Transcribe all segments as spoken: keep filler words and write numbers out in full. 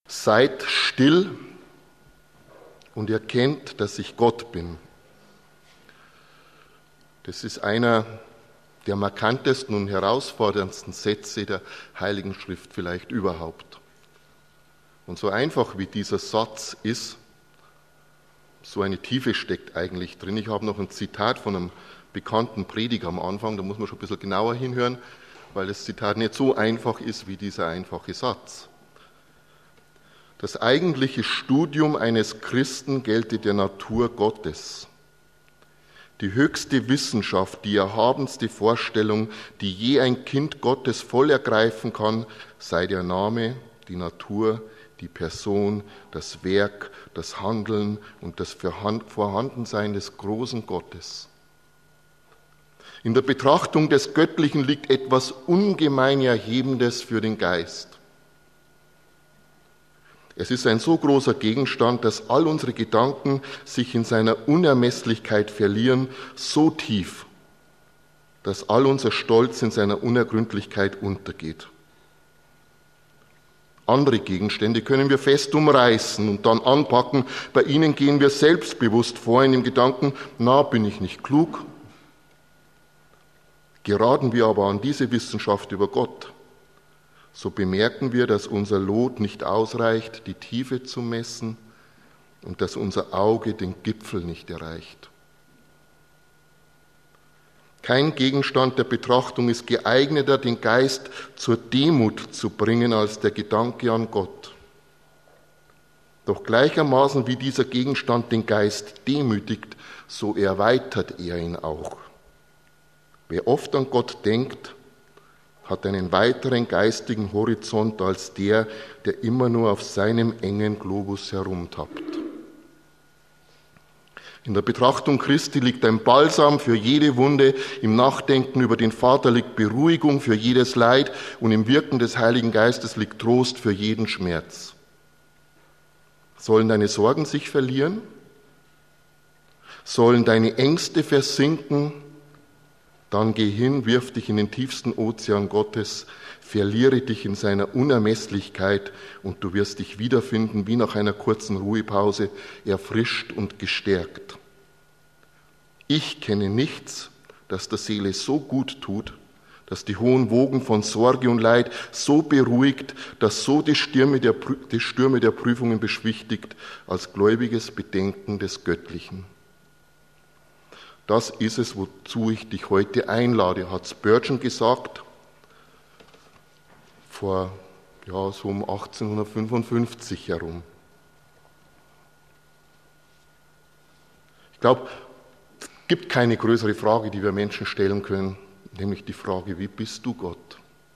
Seid still und erkennt, dass ich Gott bin. Das ist einer der markantesten und herausforderndsten Sätze der Heiligen Schrift vielleicht überhaupt. Und so einfach wie dieser Satz ist, so eine Tiefe steckt eigentlich drin. Ich habe noch ein Zitat von einem bekannten Prediger am Anfang, da muss man schon ein bisschen genauer hinhören, weil das Zitat nicht so einfach ist wie dieser einfache Satz. Das eigentliche Studium eines Christen gelte der Natur Gottes. Die höchste Wissenschaft, die erhabenste Vorstellung, die je ein Kind Gottes voll ergreifen kann, sei der Name, die Natur, die Person, das Werk, das Handeln und das Vorhandensein des großen Gottes. In der Betrachtung des Göttlichen liegt etwas ungemein Erhebendes für den Geist. Es ist ein so großer Gegenstand, dass all unsere Gedanken sich in seiner Unermesslichkeit verlieren, so tief, dass all unser Stolz in seiner Unergründlichkeit untergeht. Andere Gegenstände können wir fest umreißen und dann anpacken. Bei ihnen gehen wir selbstbewusst vor in dem Gedanken, na, bin ich nicht klug? Geraten wir aber an diese Wissenschaft über Gott, so bemerken wir, dass unser Lot nicht ausreicht, die Tiefe zu messen und dass unser Auge den Gipfel nicht erreicht. Kein Gegenstand der Betrachtung ist geeigneter, den Geist zur Demut zu bringen, als der Gedanke an Gott. Doch gleichermaßen wie dieser Gegenstand den Geist demütigt, so erweitert er ihn auch. Wer oft an Gott denkt, hat einen weiteren geistigen Horizont als der, der immer nur auf seinem engen Globus herumtappt. In der Betrachtung Christi liegt ein Balsam für jede Wunde, im Nachdenken über den Vater liegt Beruhigung für jedes Leid und im Wirken des Heiligen Geistes liegt Trost für jeden Schmerz. Sollen deine Sorgen sich verlieren? Sollen deine Ängste versinken? Dann geh hin, wirf dich in den tiefsten Ozean Gottes, verliere dich in seiner Unermesslichkeit und du wirst dich wiederfinden wie nach einer kurzen Ruhepause, erfrischt und gestärkt. Ich kenne nichts, das der Seele so gut tut, das die hohen Wogen von Sorge und Leid so beruhigt, das so die Stürme der, die Stürme der Prüfungen beschwichtigt, als gläubiges Bedenken des Göttlichen. Das ist es, wozu ich dich heute einlade, hat Spurgeon gesagt, vor ja, so um achtzehnhundertfünfundfünfzig herum. Ich glaube, es gibt keine größere Frage, die wir Menschen stellen können, nämlich die Frage, wie bist du Gott?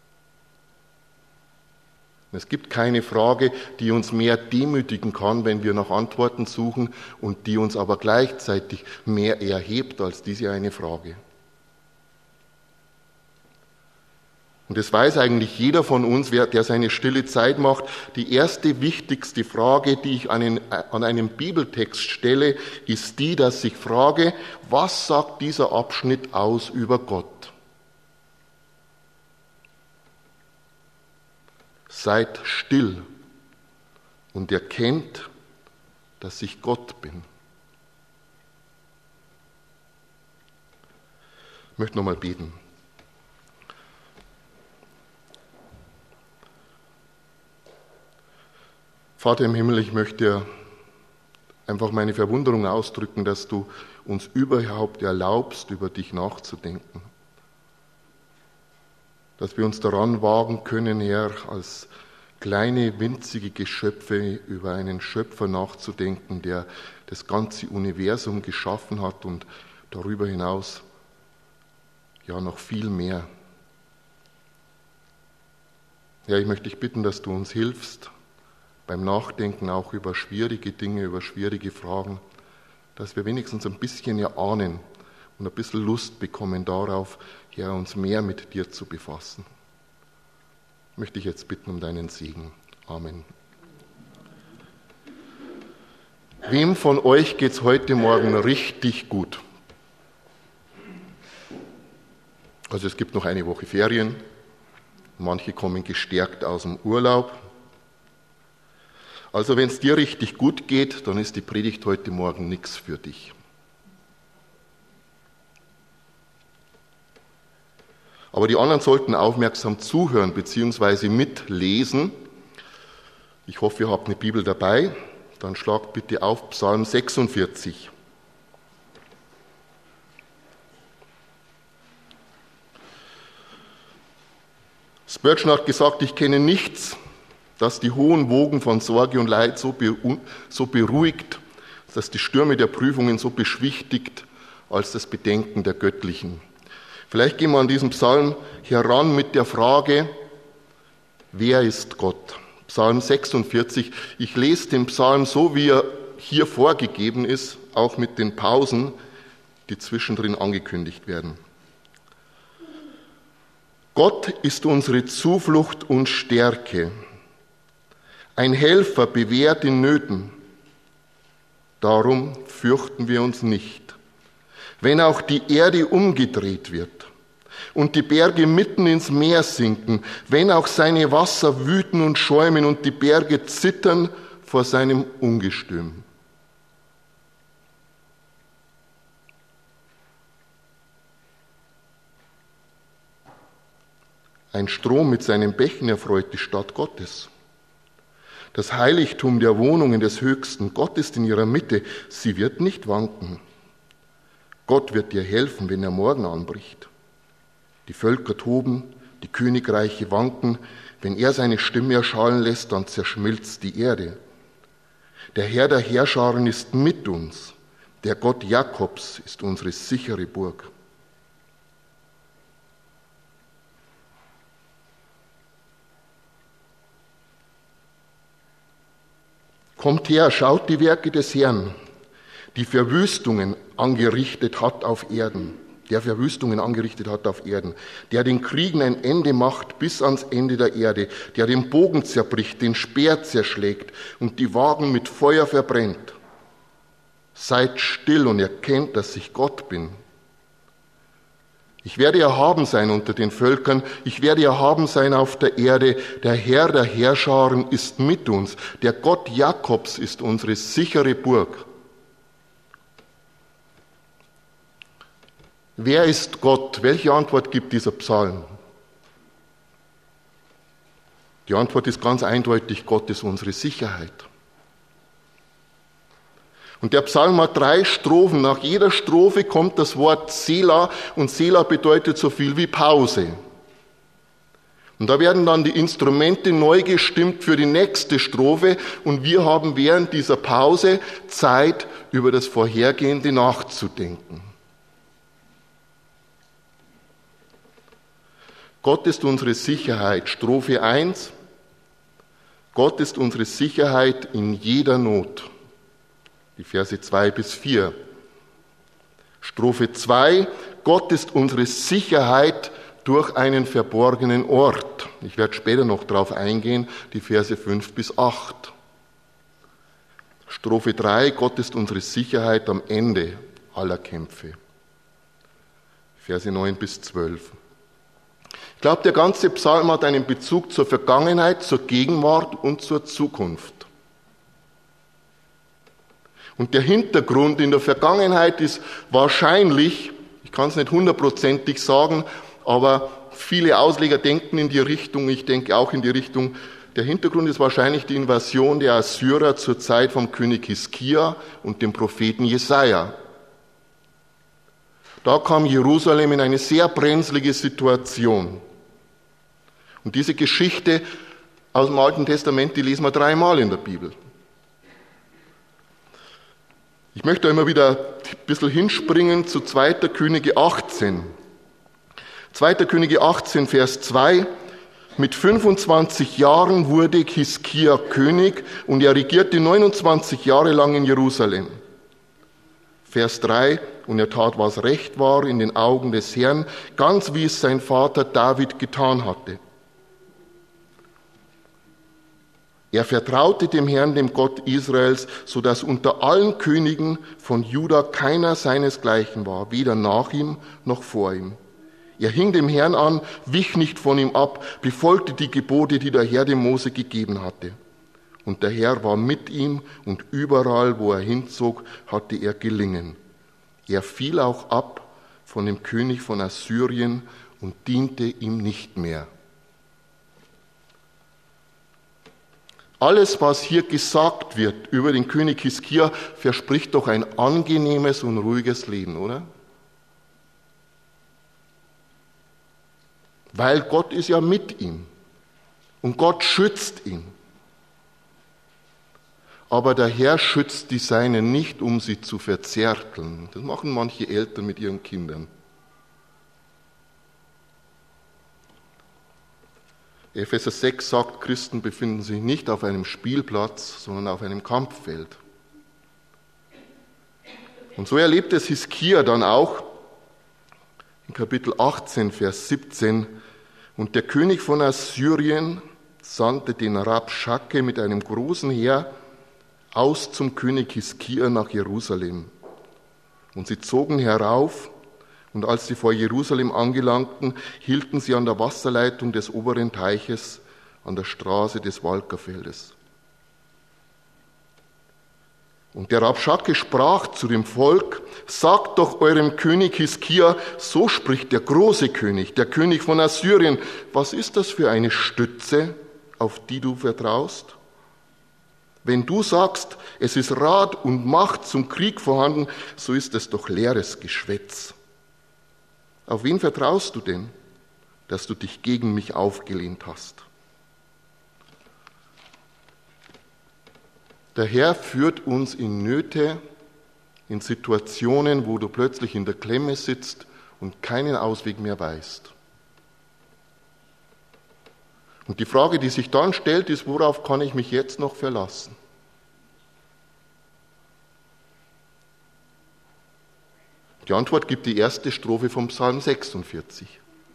Es gibt keine Frage, die uns mehr demütigen kann, wenn wir nach Antworten suchen und die uns aber gleichzeitig mehr erhebt als diese eine Frage. Und das weiß eigentlich jeder von uns, der seine stille Zeit macht. Die erste wichtigste Frage, die ich an, einen, an einem Bibeltext stelle, ist die, dass ich frage, was sagt dieser Abschnitt aus über Gott? Seid still und erkennt, dass ich Gott bin. Ich möchte nochmal beten. Vater im Himmel, ich möchte einfach meine Verwunderung ausdrücken, dass du uns überhaupt erlaubst, über dich nachzudenken. Dass wir uns daran wagen können, Herr, als kleine, winzige Geschöpfe über einen Schöpfer nachzudenken, der das ganze Universum geschaffen hat und darüber hinaus ja noch viel mehr. Ja, ich möchte dich bitten, dass du uns hilfst beim Nachdenken auch über schwierige Dinge, über schwierige Fragen, dass wir wenigstens ein bisschen erahnen und ein bisschen Lust bekommen darauf, Herr, uns mehr mit dir zu befassen. Möchte ich jetzt bitten um deinen Segen. Amen. Wem von euch geht's heute Morgen richtig gut? Also es gibt noch eine Woche Ferien. Manche kommen gestärkt aus dem Urlaub. Also wenn es dir richtig gut geht, dann ist die Predigt heute Morgen nichts für dich. Aber die anderen sollten aufmerksam zuhören bzw. mitlesen. Ich hoffe, ihr habt eine Bibel dabei. Dann schlagt bitte auf Psalm sechsundvierzig. Spurgeon hat gesagt, ich kenne nichts, das die hohen Wogen von Sorge und Leid so beruhigt, das die Stürme der Prüfungen so beschwichtigt, als das Bedenken der Göttlichen. Vielleicht gehen wir an diesem Psalm heran mit der Frage, wer ist Gott? Psalm sechsundvierzig. Ich lese den Psalm so, wie er hier vorgegeben ist, auch mit den Pausen, die zwischendrin angekündigt werden. Gott ist unsere Zuflucht und Stärke, ein Helfer bewährt in Nöten. Darum fürchten wir uns nicht. Wenn auch die Erde umgedreht wird und die Berge mitten ins Meer sinken, wenn auch seine Wasser wüten und schäumen und die Berge zittern vor seinem Ungestüm. Ein Strom mit seinen Bächen erfreut die Stadt Gottes. Das Heiligtum der Wohnungen des Höchsten, Gott ist in ihrer Mitte, sie wird nicht wanken. Gott wird dir helfen, wenn der Morgen anbricht. Die Völker toben, die Königreiche wanken, wenn er seine Stimme erschallen lässt, dann zerschmilzt die Erde. Der Herr der Heerscharen ist mit uns, der Gott Jakobs ist unsere sichere Burg. Kommt her, schaut die Werke des Herrn, die Verwüstungen angerichtet hat auf Erden, der Verwüstungen angerichtet hat auf Erden, der den Kriegen ein Ende macht bis ans Ende der Erde, der den Bogen zerbricht, den Speer zerschlägt und die Wagen mit Feuer verbrennt. Seid still und erkennt, dass ich Gott bin. Ich werde erhaben sein unter den Völkern, ich werde erhaben sein auf der Erde. Der Herr der Heerscharen ist mit uns, der Gott Jakobs ist unsere sichere Burg. Wer ist Gott? Welche Antwort gibt dieser Psalm? Die Antwort ist ganz eindeutig, Gott ist unsere Sicherheit. Und der Psalm hat drei Strophen. Nach jeder Strophe kommt das Wort Selah und Selah bedeutet so viel wie Pause. Und da werden dann die Instrumente neu gestimmt für die nächste Strophe und wir haben während dieser Pause Zeit, über das Vorhergehende nachzudenken. Gott ist unsere Sicherheit. Strophe eins. Gott ist unsere Sicherheit in jeder Not. Die Verse zwei bis vier. Strophe zwei. Gott ist unsere Sicherheit durch einen verborgenen Ort. Ich werde später noch darauf eingehen, die Verse fünf bis acht. Strophe drei. Gott ist unsere Sicherheit am Ende aller Kämpfe. Verse neun bis zwölf. Ich glaube, der ganze Psalm hat einen Bezug zur Vergangenheit, zur Gegenwart und zur Zukunft. Und der Hintergrund in der Vergangenheit ist wahrscheinlich, ich kann es nicht hundertprozentig sagen, aber viele Ausleger denken in die Richtung, ich denke auch in die Richtung, der Hintergrund ist wahrscheinlich die Invasion der Assyrer zur Zeit vom König Hiskia und dem Propheten Jesaja. Da kam Jerusalem in eine sehr brenzlige Situation. Und diese Geschichte aus dem Alten Testament, die lesen wir dreimal in der Bibel. Ich möchte immer wieder ein bisschen hinspringen zu zweiter Könige achtzehn. zweiter Könige achtzehn, Vers zwei. Mit fünfundzwanzig Jahren wurde Hiskia König und er regierte neunundzwanzig Jahre lang in Jerusalem. Vers drei. Und er tat, was recht war in den Augen des Herrn, ganz wie es sein Vater David getan hatte. Er vertraute dem Herrn, dem Gott Israels, so dass unter allen Königen von Juda keiner seinesgleichen war, weder nach ihm noch vor ihm. Er hing dem Herrn an, wich nicht von ihm ab, befolgte die Gebote, die der Herr dem Mose gegeben hatte. und der Herr war mit ihm, und überall, wo er hinzog, hatte er Gelingen. Er fiel auch ab von dem König von Assyrien und diente ihm nicht mehr. Alles, was hier gesagt wird über den König Hiskia, verspricht doch ein angenehmes und ruhiges Leben, oder? Weil Gott ist ja mit ihm und Gott schützt ihn. Aber der Herr schützt die Seinen nicht, um sie zu verzärteln. Das machen manche Eltern mit ihren Kindern. Epheser sechs sagt, Christen befinden sich nicht auf einem Spielplatz, sondern auf einem Kampffeld. Und so erlebt es Hiskia dann auch in Kapitel achtzehn, Vers siebzehn. Und der König von Assyrien sandte den Rabschake mit einem großen Heer aus zum König Hiskia nach Jerusalem. Und sie zogen herauf, und als sie vor Jerusalem angelangten, hielten sie an der Wasserleitung des oberen Teiches, an der Straße des Walkerfeldes. Und der Rabschake sprach zu dem Volk: Sagt doch eurem König Hiskia, so spricht der große König, der König von Assyrien, was ist das für eine Stütze, auf die du vertraust? Wenn du sagst, es ist Rat und Macht zum Krieg vorhanden, so ist es doch leeres Geschwätz. Auf wen vertraust du denn, dass du dich gegen mich aufgelehnt hast? Der Herr führt uns in Nöte, in Situationen, wo du plötzlich in der Klemme sitzt und keinen Ausweg mehr weißt. Und die Frage, die sich dann stellt, ist, worauf kann ich mich jetzt noch verlassen? Die Antwort gibt die erste Strophe vom Psalm sechsundvierzig.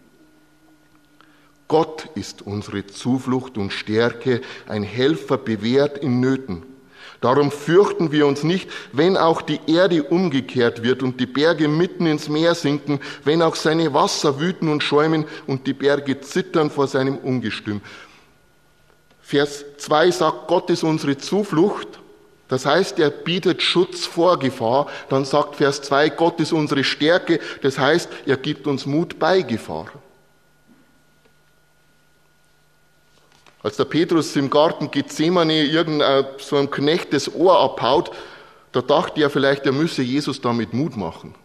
Gott ist unsere Zuflucht und Stärke, ein Helfer bewährt in Nöten. Darum fürchten wir uns nicht, wenn auch die Erde umgekehrt wird und die Berge mitten ins Meer sinken, wenn auch seine Wasser wüten und schäumen und die Berge zittern vor seinem Ungestüm. Vers zwei sagt, Gott ist unsere Zuflucht. Das heißt, er bietet Schutz vor Gefahr. Dann sagt Vers zwei, Gott ist unsere Stärke. Das heißt, er gibt uns Mut bei Gefahr. Als der Petrus im Garten Gethsemane irgendein so einem Knecht das Ohr abhaut, da dachte er vielleicht, er müsse Jesus damit Mut machen.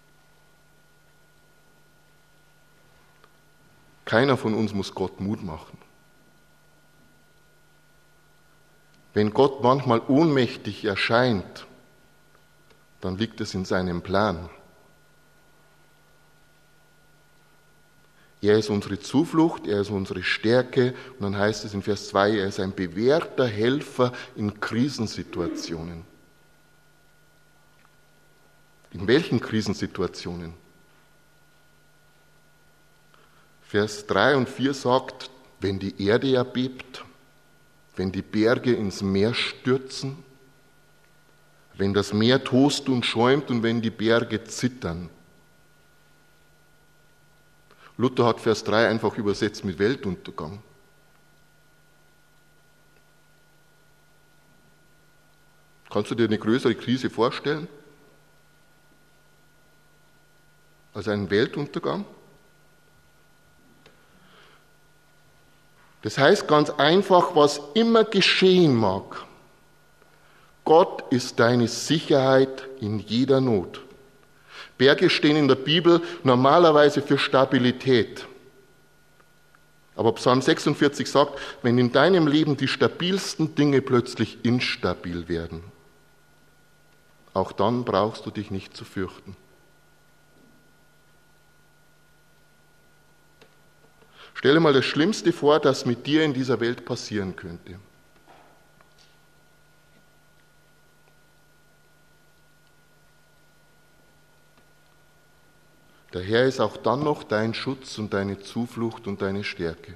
Keiner von uns muss Gott Mut machen. Wenn Gott manchmal ohnmächtig erscheint, dann liegt es in seinem Plan. Er ist unsere Zuflucht, er ist unsere Stärke, und dann heißt es in Vers zwei, er ist ein bewährter Helfer in Krisensituationen. In welchen Krisensituationen? Vers drei und vier sagt, wenn die Erde erbebt, wenn die Berge ins Meer stürzen, wenn das Meer tost und schäumt und wenn die Berge zittern. Luther hat Vers drei einfach übersetzt mit Weltuntergang. Kannst du dir eine größere Krise vorstellen als einen Weltuntergang? Das heißt ganz einfach, was immer geschehen mag, Gott ist deine Sicherheit in jeder Not. Berge stehen in der Bibel normalerweise für Stabilität. Aber Psalm sechsundvierzig sagt, wenn in deinem Leben die stabilsten Dinge plötzlich instabil werden, auch dann brauchst du dich nicht zu fürchten. Stell dir mal das Schlimmste vor, das mit dir in dieser Welt passieren könnte. Der Herr ist auch dann noch dein Schutz und deine Zuflucht und deine Stärke.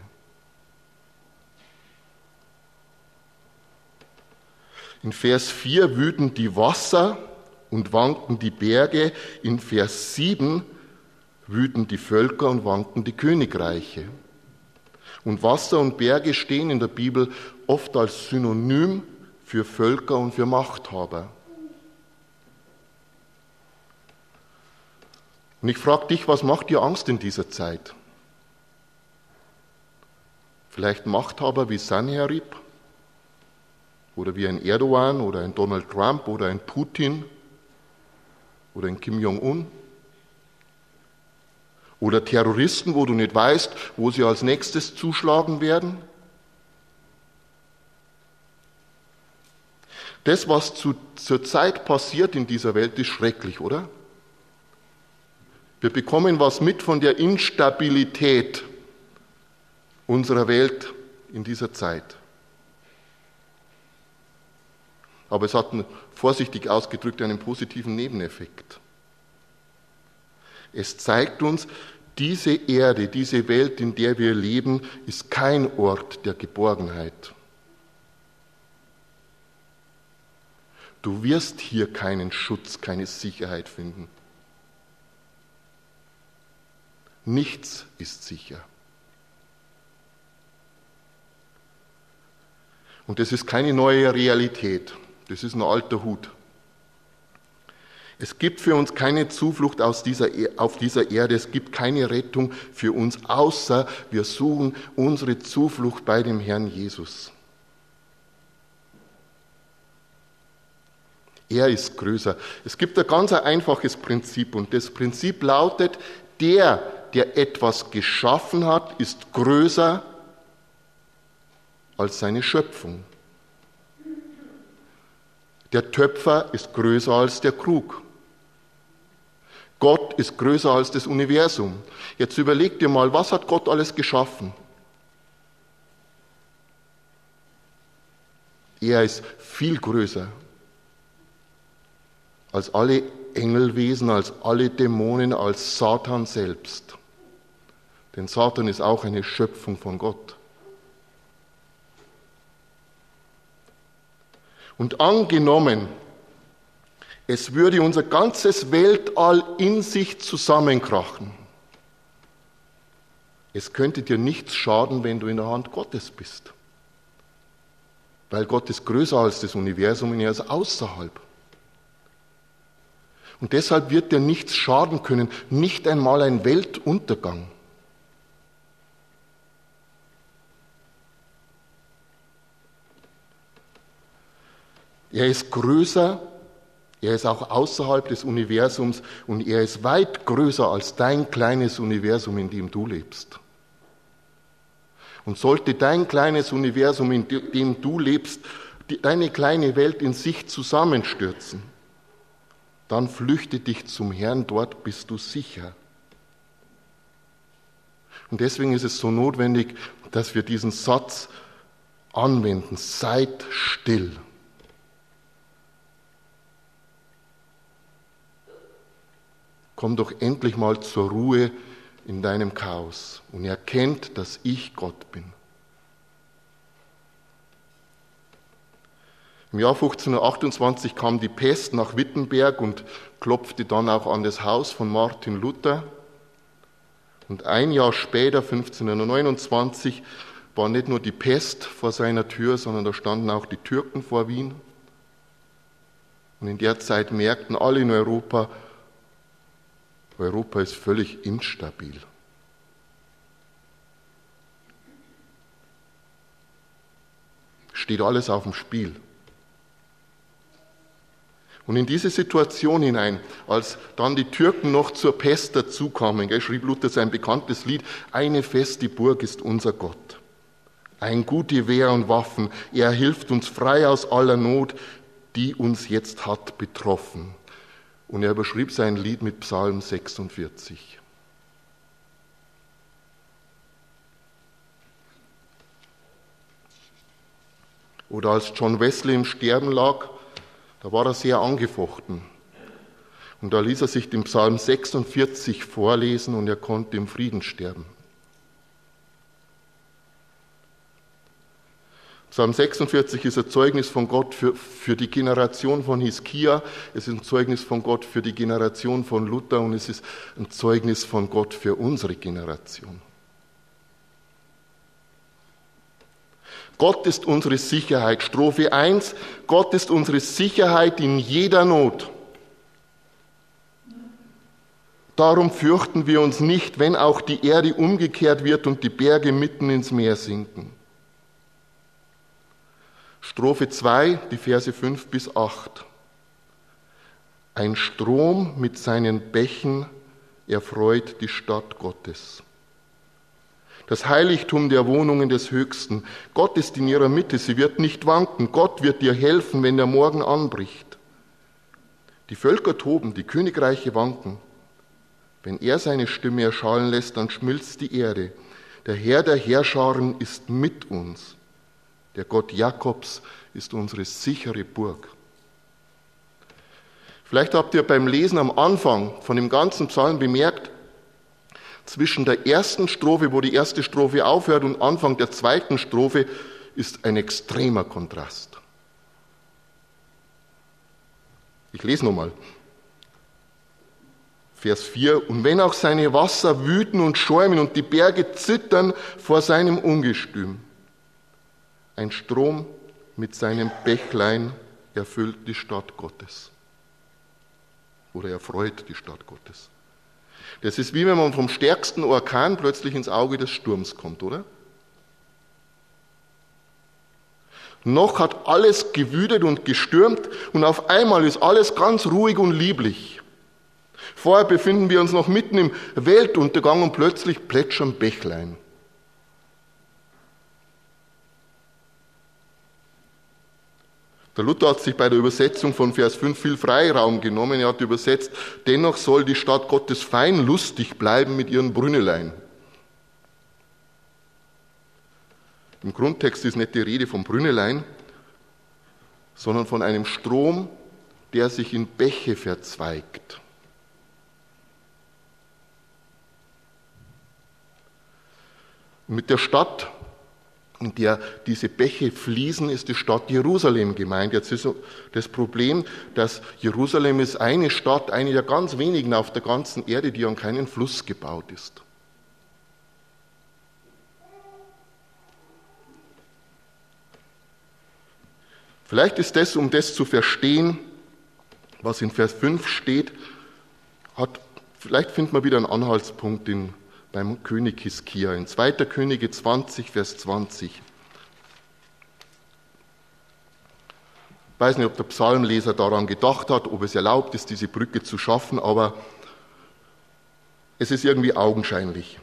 In Vers vier wüten die Wasser und wanken die Berge. In Vers sieben wüten die Völker und wanken die Königreiche. Und Wasser und Berge stehen in der Bibel oft als Synonym für Völker und für Machthaber. Und ich frage dich, was macht dir Angst in dieser Zeit? Vielleicht Machthaber wie Sanherib oder wie ein Erdogan oder ein Donald Trump oder ein Putin oder ein Kim Jong-un? Oder Terroristen, wo du nicht weißt, wo sie als nächstes zuschlagen werden? Das, was zu, zur Zeit passiert in dieser Welt, ist schrecklich, oder? Wir bekommen was mit von der Instabilität unserer Welt in dieser Zeit. Aber es hat einen, vorsichtig ausgedrückt einen positiven Nebeneffekt. Es zeigt uns, diese Erde, diese Welt, in der wir leben, ist kein Ort der Geborgenheit. Du wirst hier keinen Schutz, keine Sicherheit finden. Nichts ist sicher. Und das ist keine neue Realität, das ist ein alter Hut. Es gibt für uns keine Zuflucht aus dieser, auf dieser Erde, es gibt keine Rettung für uns, außer wir suchen unsere Zuflucht bei dem Herrn Jesus. Er ist größer. Es gibt ein ganz einfaches Prinzip und das Prinzip lautet, der, der etwas geschaffen hat, ist größer als seine Schöpfung. Der Töpfer ist größer als der Krug. Gott ist größer als das Universum. Jetzt überleg dir mal, was hat Gott alles geschaffen? Er ist viel größer als alle Engelwesen, als alle Dämonen, als Satan selbst. Denn Satan ist auch eine Schöpfung von Gott. Und angenommen, es würde unser ganzes Weltall in sich zusammenkrachen. Es könnte dir nichts schaden, wenn du in der Hand Gottes bist. Weil Gott ist größer als das Universum und er ist außerhalb. Und deshalb wird dir nichts schaden können, nicht einmal ein Weltuntergang. Er ist größer, er ist auch außerhalb des Universums und er ist weit größer als dein kleines Universum, in dem du lebst. Und sollte dein kleines Universum, in dem du lebst, deine kleine Welt in sich zusammenstürzen, dann flüchte dich zum Herrn, dort bist du sicher. Und deswegen ist es so notwendig, dass wir diesen Satz anwenden, seid still. Komm doch endlich mal zur Ruhe in deinem Chaos und erkennt, dass ich Gott bin. Im Jahr fünfzehnhundertachtundzwanzig kam die Pest nach Wittenberg und klopfte dann auch an das Haus von Martin Luther. Und ein Jahr später, fünfzehnhundertneunundzwanzig, war nicht nur die Pest vor seiner Tür, sondern da standen auch die Türken vor Wien. Und in der Zeit merkten alle in Europa, Europa ist völlig instabil. Steht alles auf dem Spiel. Und in diese Situation hinein, als dann die Türken noch zur Pest dazukamen, gell, schrieb Luther sein bekanntes Lied, eine feste Burg ist unser Gott. Ein gute Wehr und Waffen, er hilft uns frei aus aller Not, die uns jetzt hat betroffen. Und er überschrieb sein Lied mit Psalm sechsundvierzig. Oder als John Wesley im Sterben lag, da war er sehr angefochten. Und da ließ er sich den Psalm sechsundvierzig vorlesen und er konnte im Frieden sterben. Psalm sechsundvierzig ist ein Zeugnis von Gott für, für die Generation von Hiskia, es ist ein Zeugnis von Gott für die Generation von Luther und es ist ein Zeugnis von Gott für unsere Generation. Gott ist unsere Sicherheit. Strophe eins, Gott ist unsere Sicherheit in jeder Not. Darum fürchten wir uns nicht, wenn auch die Erde umgekehrt wird und die Berge mitten ins Meer sinken. Strophe zwei, die Verse fünf bis acht. Ein Strom mit seinen Bächen erfreut die Stadt Gottes. Das Heiligtum der Wohnungen des Höchsten. Gott ist in ihrer Mitte, sie wird nicht wanken. Gott wird dir helfen, wenn der Morgen anbricht. Die Völker toben, die Königreiche wanken. Wenn er seine Stimme erschallen lässt, dann schmilzt die Erde. Der Herr der Heerscharen ist mit uns. Der Gott Jakobs ist unsere sichere Burg. Vielleicht habt ihr beim Lesen am Anfang von dem ganzen Psalm bemerkt, zwischen der ersten Strophe, wo die erste Strophe aufhört, und Anfang der zweiten Strophe ist ein extremer Kontrast. Ich lese nochmal. Vers vier, und wenn auch seine Wasser wüten und schäumen und die Berge zittern vor seinem Ungestüm, ein Strom mit seinem Bächlein erfüllt die Stadt Gottes. Oder erfreut die Stadt Gottes. Das ist wie wenn man vom stärksten Orkan plötzlich ins Auge des Sturms kommt, oder? Noch hat alles gewütet und gestürmt und auf einmal ist alles ganz ruhig und lieblich. Vorher befinden wir uns noch mitten im Weltuntergang und plötzlich plätschern Bächlein. Der Luther hat sich bei der Übersetzung von Vers fünf viel Freiraum genommen. Er hat übersetzt, dennoch soll die Stadt Gottes fein lustig bleiben mit ihren Brünnelein. Im Grundtext ist nicht die Rede vom Brünnelein, sondern von einem Strom, der sich in Bäche verzweigt. Mit der Stadt, in der diese Bäche fließen, ist die Stadt Jerusalem gemeint. Jetzt ist das Problem, dass Jerusalem ist eine Stadt, eine der ganz wenigen auf der ganzen Erde, die an keinen Fluss gebaut ist. Vielleicht ist das, um das zu verstehen, was in Vers fünf steht, hat, vielleicht findet man wieder einen Anhaltspunkt in beim König Hiskia, in zweiter Könige zwanzig, Vers zwanzig. Ich weiß nicht, ob der Psalmleser daran gedacht hat, ob es erlaubt ist, diese Brücke zu schaffen, aber es ist irgendwie augenscheinlich.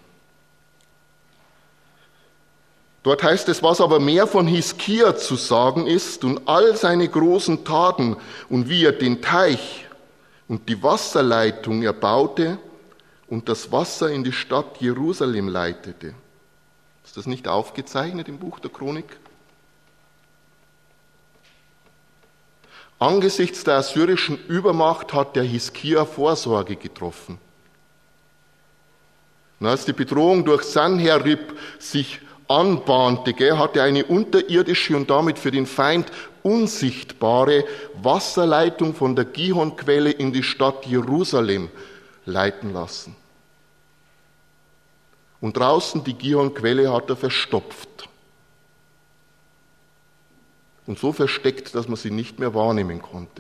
Dort heißt es, was aber mehr von Hiskia zu sagen ist und all seine großen Taten und wie er den Teich und die Wasserleitung erbaute und das Wasser in die Stadt Jerusalem leitete. Ist das nicht aufgezeichnet im Buch der Chronik? Angesichts der assyrischen Übermacht hat der Hiskia Vorsorge getroffen. Und als die Bedrohung durch Sanherib sich anbahnte, gell, hatte eine unterirdische und damit für den Feind unsichtbare Wasserleitung von der Gihonquelle in die Stadt Jerusalem leiten lassen. Und draußen die Gihonquelle hat er verstopft. Und so versteckt, dass man sie nicht mehr wahrnehmen konnte.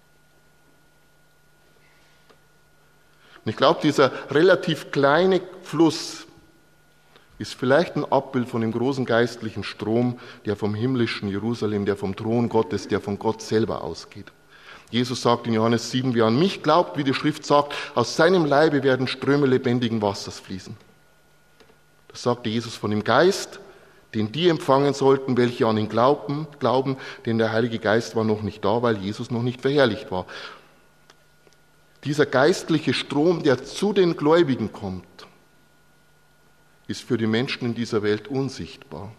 Und ich glaube, dieser relativ kleine Fluss ist vielleicht ein Abbild von dem großen geistlichen Strom, der vom himmlischen Jerusalem, der vom Thron Gottes, der von Gott selber ausgeht. Jesus sagt in Johannes sieben, wer an mich glaubt, wie die Schrift sagt, aus seinem Leibe werden Ströme lebendigen Wassers fließen. Das sagte Jesus von dem Geist, den die empfangen sollten, welche an ihn glauben, glauben, denn der Heilige Geist war noch nicht da, weil Jesus noch nicht verherrlicht war. Dieser geistliche Strom, der zu den Gläubigen kommt, ist für die Menschen in dieser Welt unsichtbar.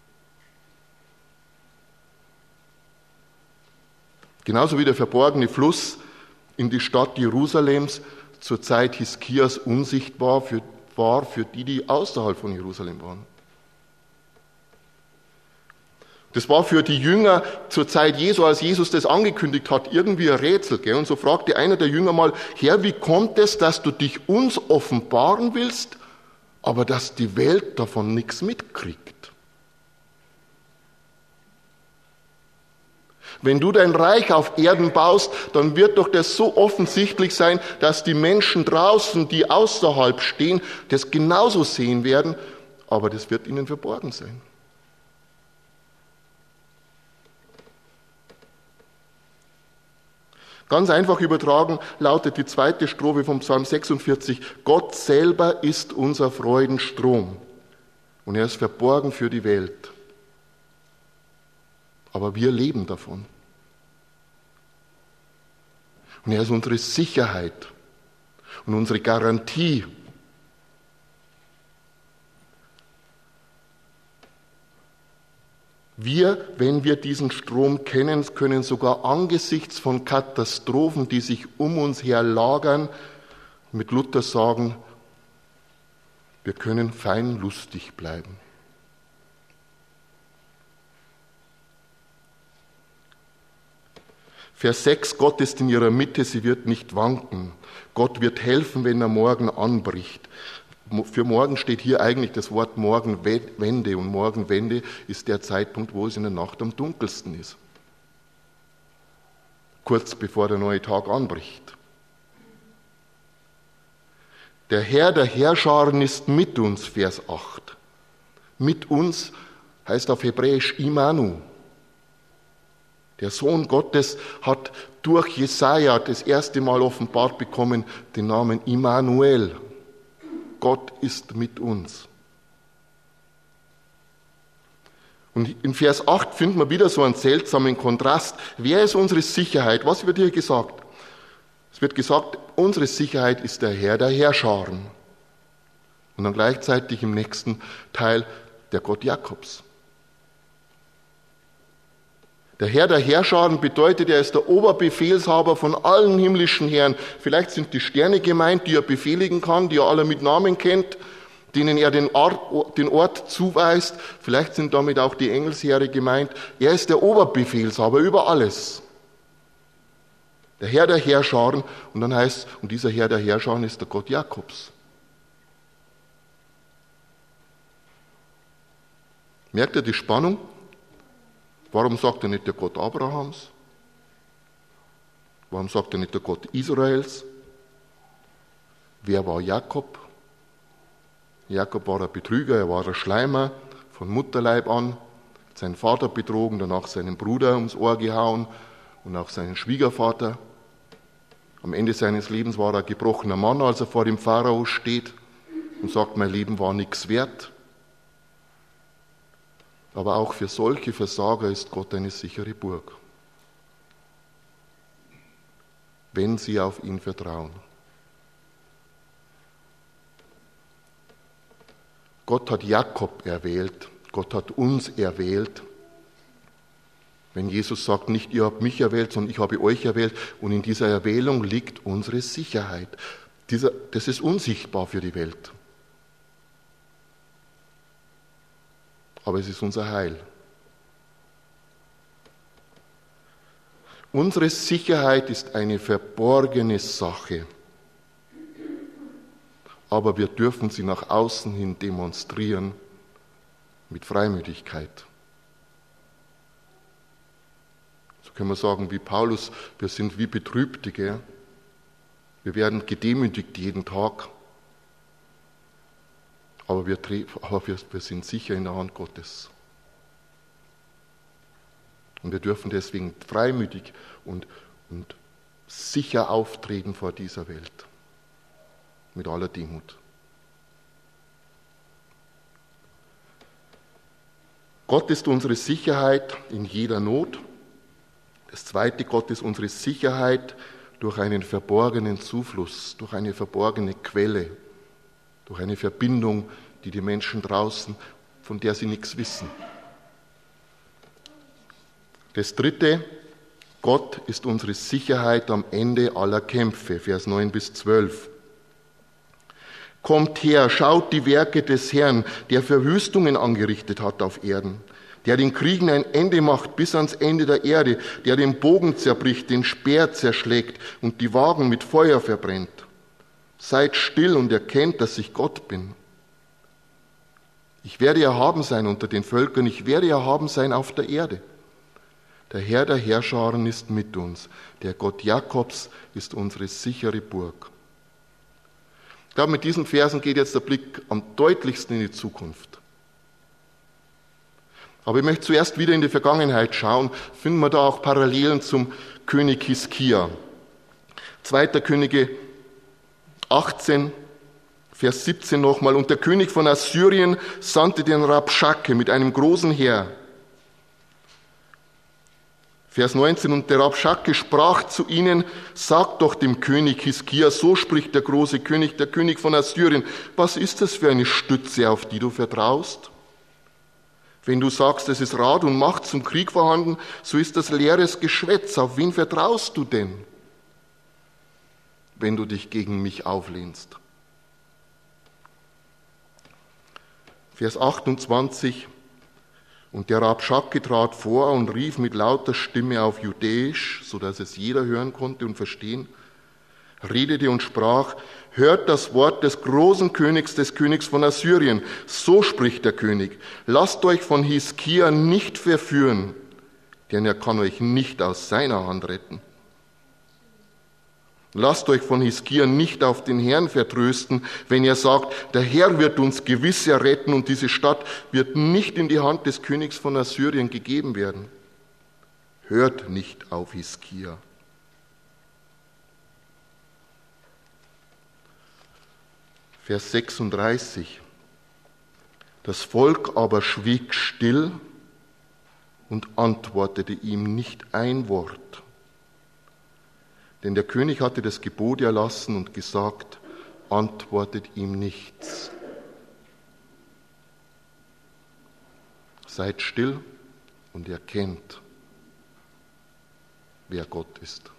Genauso wie der verborgene Fluss in die Stadt Jerusalems zur Zeit Hiskias unsichtbar für, war für die, die außerhalb von Jerusalem waren. Das war für die Jünger zur Zeit Jesu, als Jesus das angekündigt hat, irgendwie ein Rätsel. Gell? Und so fragte einer der Jünger mal, Herr, wie kommt es, dass du dich uns offenbaren willst, aber dass die Welt davon nichts mitkriegt? Wenn du dein Reich auf Erden baust, dann wird doch das so offensichtlich sein, dass die Menschen draußen, die außerhalb stehen, das genauso sehen werden, aber das wird ihnen verborgen sein. Ganz einfach übertragen lautet die zweite Strophe vom Psalm sechsundvierzig, Gott selber ist unser Freudenstrom und er ist verborgen für die Welt. Aber wir leben davon. Und er ist unsere Sicherheit und unsere Garantie. Wir, wenn wir diesen Strom kennen, können sogar angesichts von Katastrophen, die sich um uns her lagern, mit Luther sagen, wir können fein lustig bleiben. Vers sechs, Gott ist in ihrer Mitte, sie wird nicht wanken. Gott wird helfen, wenn er morgen anbricht. Für morgen steht hier eigentlich das Wort Morgenwende und Morgenwende ist der Zeitpunkt, wo es in der Nacht am dunkelsten ist. Kurz bevor der neue Tag anbricht. Der Herr der Heerscharen ist mit uns, Vers acht. Mit uns heißt auf Hebräisch Imanu. Der Sohn Gottes hat durch Jesaja das erste Mal offenbart bekommen den Namen Immanuel. Gott ist mit uns. Und in Vers acht finden wir wieder so einen seltsamen Kontrast. Wer ist unsere Sicherheit? Was wird hier gesagt? Es wird gesagt, unsere Sicherheit ist der Herr der Heerscharen. Und dann gleichzeitig im nächsten Teil der Gott Jakobs. Der Herr der Heerscharen bedeutet, er ist der Oberbefehlshaber von allen himmlischen Herren. Vielleicht sind die Sterne gemeint, die er befehligen kann, die er alle mit Namen kennt, denen er den Ort, den Ort zuweist. Vielleicht sind damit auch die Engelsheere gemeint. Er ist der Oberbefehlshaber über alles. Der Herr der Heerscharen, und dann heißt, und dieser Herr der Heerscharen ist der Gott Jakobs. Merkt ihr die Spannung? Warum sagt er nicht der Gott Abrahams? Warum sagt er nicht der Gott Israels? Wer war Jakob? Jakob war ein Betrüger, er war ein Schleimer von Mutterleib an, hat seinen Vater betrogen, danach seinen Bruder ums Ohr gehauen und auch seinen Schwiegervater. Am Ende seines Lebens war er ein gebrochener Mann, als er vor dem Pharao steht und sagt, mein Leben war nichts wert. Aber auch für solche Versager ist Gott eine sichere Burg, wenn sie auf ihn vertrauen. Gott hat Jakob erwählt, Gott hat uns erwählt. Wenn Jesus sagt, nicht ihr habt mich erwählt, sondern ich habe euch erwählt, und in dieser Erwählung liegt unsere Sicherheit. Dieser, das ist unsichtbar für die Welt. Aber es ist unser Heil. Unsere Sicherheit ist eine verborgene Sache, aber wir dürfen sie nach außen hin demonstrieren mit Freimütigkeit. So können wir sagen wie Paulus, wir sind wie Betrübte, gell? Wir werden gedemütigt jeden Tag. Aber, wir, aber wir, wir sind sicher in der Hand Gottes. Und wir dürfen deswegen freimütig und, und sicher auftreten vor dieser Welt. Mit aller Demut. Gott ist unsere Sicherheit in jeder Not. Das zweite, Gott ist unsere Sicherheit durch einen verborgenen Zufluss, durch eine verborgene Quelle. Durch eine Verbindung, die die Menschen draußen, von der sie nichts wissen. Das dritte, Gott ist unsere Sicherheit am Ende aller Kämpfe, Vers neun bis zwölf. Kommt her, schaut die Werke des Herrn, der Verwüstungen angerichtet hat auf Erden, der den Kriegen ein Ende macht bis ans Ende der Erde, der den Bogen zerbricht, den Speer zerschlägt und die Wagen mit Feuer verbrennt. Seid still und erkennt, dass ich Gott bin. Ich werde erhaben sein unter den Völkern, ich werde erhaben sein auf der Erde. Der Herr der Herrscharen ist mit uns. Der Gott Jakobs ist unsere sichere Burg. Ich glaube, mit diesen Versen geht jetzt der Blick am deutlichsten in die Zukunft. Aber ich möchte zuerst wieder in die Vergangenheit schauen. Finden wir da auch Parallelen zum König Hiskia. zweiter. Könige achtzehn, Vers siebzehn nochmal. Und der König von Assyrien sandte den Rabschake mit einem großen Heer. Vers neunzehn, und der Rabschake sprach zu ihnen, sagt doch dem König Hiskia, so spricht der große König, der König von Assyrien, was ist das für eine Stütze, auf die du vertraust? Wenn du sagst, es ist Rat und Macht zum Krieg vorhanden, so ist das leeres Geschwätz. Auf wen vertraust du denn, wenn du dich gegen mich auflehnst? Vers achtundzwanzig, und der Rabschake trat vor und rief mit lauter Stimme auf Judäisch, sodass es jeder hören konnte und verstehen, redete und sprach, hört das Wort des großen Königs, des Königs von Assyrien. So spricht der König, lasst euch von Hiskia nicht verführen, denn er kann euch nicht aus seiner Hand retten. Lasst euch von Hiskia nicht auf den Herrn vertrösten, wenn er sagt, der Herr wird uns gewiss erretten und diese Stadt wird nicht in die Hand des Königs von Assyrien gegeben werden. Hört nicht auf Hiskia. Vers sechsunddreißig. Das Volk aber schwieg still und antwortete ihm nicht ein Wort. Denn der König hatte das Gebot erlassen und gesagt, antwortet ihm nichts. Seid still und erkennt, wer Gott ist.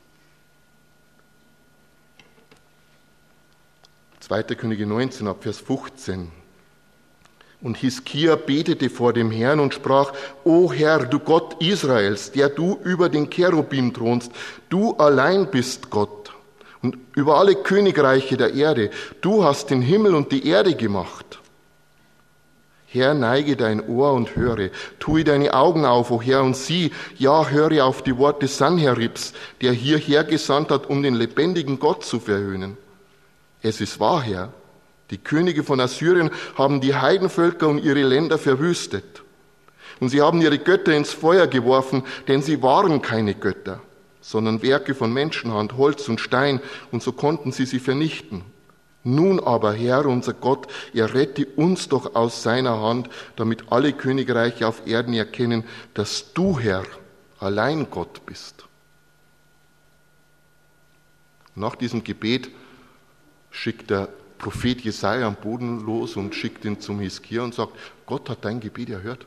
zweiter. Könige neunzehn, ab Vers fünfzehn. Und Hiskia betete vor dem Herrn und sprach, O Herr, du Gott Israels, der du über den Cherubim thronst, du allein bist Gott und über alle Königreiche der Erde. Du hast den Himmel und die Erde gemacht. Herr, neige dein Ohr und höre, tue deine Augen auf, o Herr, und sieh, ja, höre auf die Worte Sanheribs, der hierher gesandt hat, um den lebendigen Gott zu verhöhnen. Es ist wahr, Herr, die Könige von Assyrien haben die Heidenvölker und ihre Länder verwüstet. Und sie haben ihre Götter ins Feuer geworfen, denn sie waren keine Götter, sondern Werke von Menschenhand, Holz und Stein, und so konnten sie sie vernichten. Nun aber, Herr, unser Gott, errette uns doch aus seiner Hand, damit alle Königreiche auf Erden erkennen, dass du, Herr, allein Gott bist. Nach diesem Gebet schickt der Prophet Jesaja am Boden los und schickt ihn zum Hiskia und sagt, Gott hat dein Gebet erhört.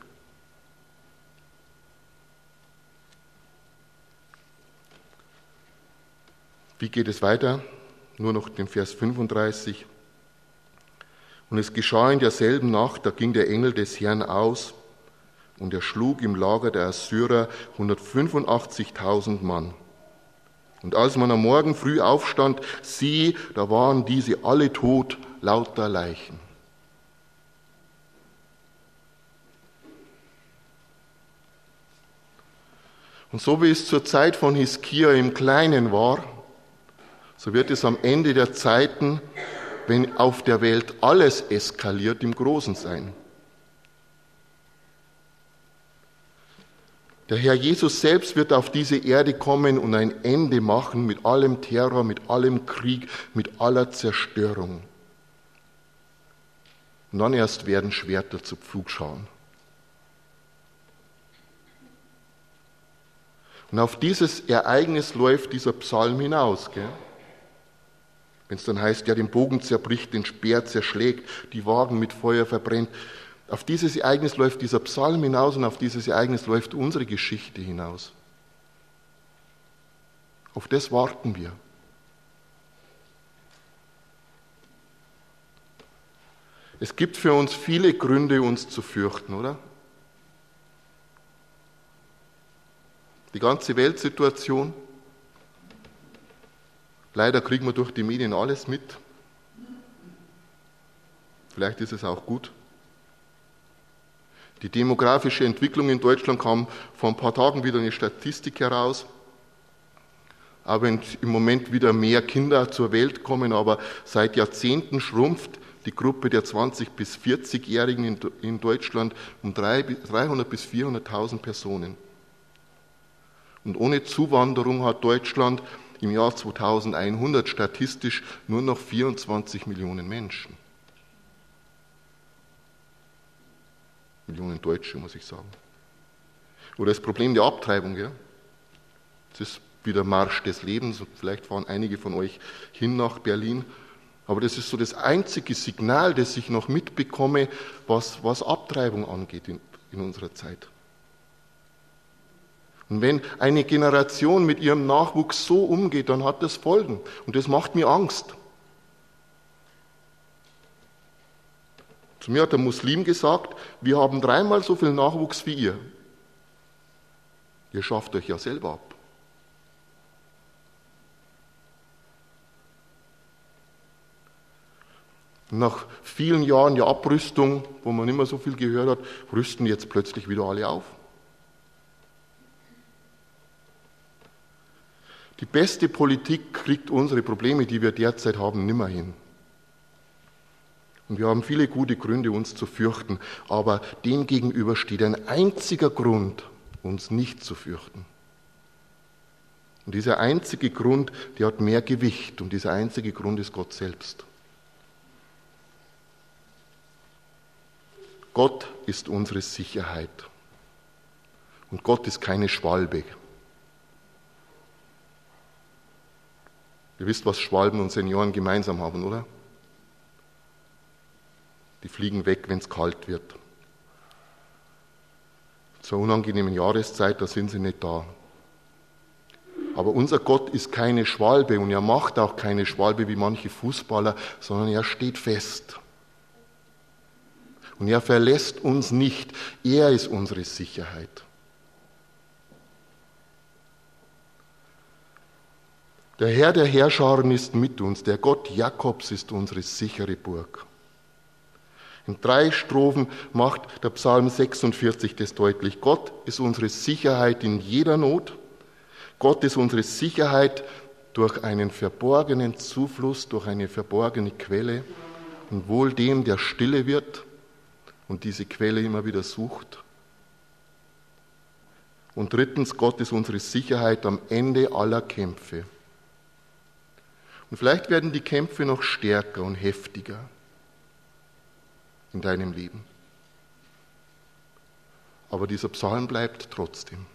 Wie geht es weiter? Nur noch den Vers fünfunddreißig. Und es geschah in derselben Nacht, da ging der Engel des Herrn aus und er schlug im Lager der Assyrer hundertfünfundachtzigtausend Mann. Und als man am Morgen früh aufstand, siehe, da waren diese alle tot, lauter Leichen. Und so wie es zur Zeit von Hiskia im Kleinen war, so wird es am Ende der Zeiten, wenn auf der Welt alles eskaliert, im Großen sein. Der Herr Jesus selbst wird auf diese Erde kommen und ein Ende machen mit allem Terror, mit allem Krieg, mit aller Zerstörung. Und dann erst werden Schwerter zu Pflugscharen. Und auf dieses Ereignis läuft dieser Psalm hinaus. Wenn es dann heißt, ja, den Bogen zerbricht, den Speer zerschlägt, die Wagen mit Feuer verbrennt. Auf dieses Ereignis läuft dieser Psalm hinaus und auf dieses Ereignis läuft unsere Geschichte hinaus. Auf das warten wir. Es gibt für uns viele Gründe, uns zu fürchten, oder? Die ganze Weltsituation. Leider kriegen wir durch die Medien alles mit. Vielleicht ist es auch gut. Die demografische Entwicklung in Deutschland kam vor ein paar Tagen wieder eine Statistik heraus. Auch wenn im Moment wieder mehr Kinder zur Welt kommen, aber seit Jahrzehnten schrumpft die Gruppe der zwanzig- bis vierzig-Jährigen in Deutschland um dreihundert bis vierhunderttausend Personen. Und ohne Zuwanderung hat Deutschland im Jahr zweitausendeinhundert statistisch nur noch vierundzwanzig Millionen Menschen. Millionen Deutsche, muss ich sagen. Oder das Problem der Abtreibung. Ja? Das ist wieder Marsch des Lebens. Und vielleicht fahren einige von euch hin nach Berlin. Aber das ist so das einzige Signal, das ich noch mitbekomme, was, was Abtreibung angeht in, in unserer Zeit. Und wenn eine Generation mit ihrem Nachwuchs so umgeht, dann hat das Folgen. Und das macht mir Angst. Zu mir hat der Muslim gesagt, wir haben dreimal so viel Nachwuchs wie ihr. Ihr schafft euch ja selber ab. Nach vielen Jahren der Abrüstung, wo man nicht mehr so viel gehört hat, rüsten jetzt plötzlich wieder alle auf. Die beste Politik kriegt unsere Probleme, die wir derzeit haben, nimmer hin. Und wir haben viele gute Gründe, uns zu fürchten, aber dem gegenüber steht ein einziger Grund, uns nicht zu fürchten. Und dieser einzige Grund, der hat mehr Gewicht, und dieser einzige Grund ist Gott selbst. Gott ist unsere Sicherheit. Und Gott ist keine Schwalbe. Ihr wisst, was Schwalben und Senioren gemeinsam haben, oder? Die fliegen weg, wenn es kalt wird. Zur unangenehmen Jahreszeit, da sind sie nicht da. Aber unser Gott ist keine Schwalbe und er macht auch keine Schwalbe wie manche Fußballer, sondern er steht fest. Und er verlässt uns nicht. Er ist unsere Sicherheit. Der Herr der Heerscharen ist mit uns. Der Gott Jakobs ist unsere sichere Burg. In drei Strophen macht der Psalm sechsundvierzig das deutlich. Gott ist unsere Sicherheit in jeder Not. Gott ist unsere Sicherheit durch einen verborgenen Zufluss, durch eine verborgene Quelle. Und wohl dem, der stille wird und diese Quelle immer wieder sucht. Und drittens, Gott ist unsere Sicherheit am Ende aller Kämpfe. Und vielleicht werden die Kämpfe noch stärker und heftiger in deinem Leben. Aber dieser Psalm bleibt trotzdem.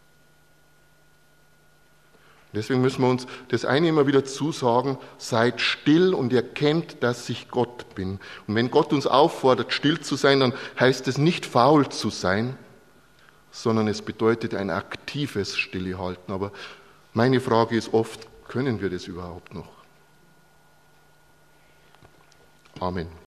Deswegen müssen wir uns das eine immer wieder zusagen, seid still und erkennt, dass ich Gott bin. Und wenn Gott uns auffordert, still zu sein, dann heißt es nicht faul zu sein, sondern es bedeutet ein aktives Stillehalten. Aber meine Frage ist oft, können wir das überhaupt noch? Amen.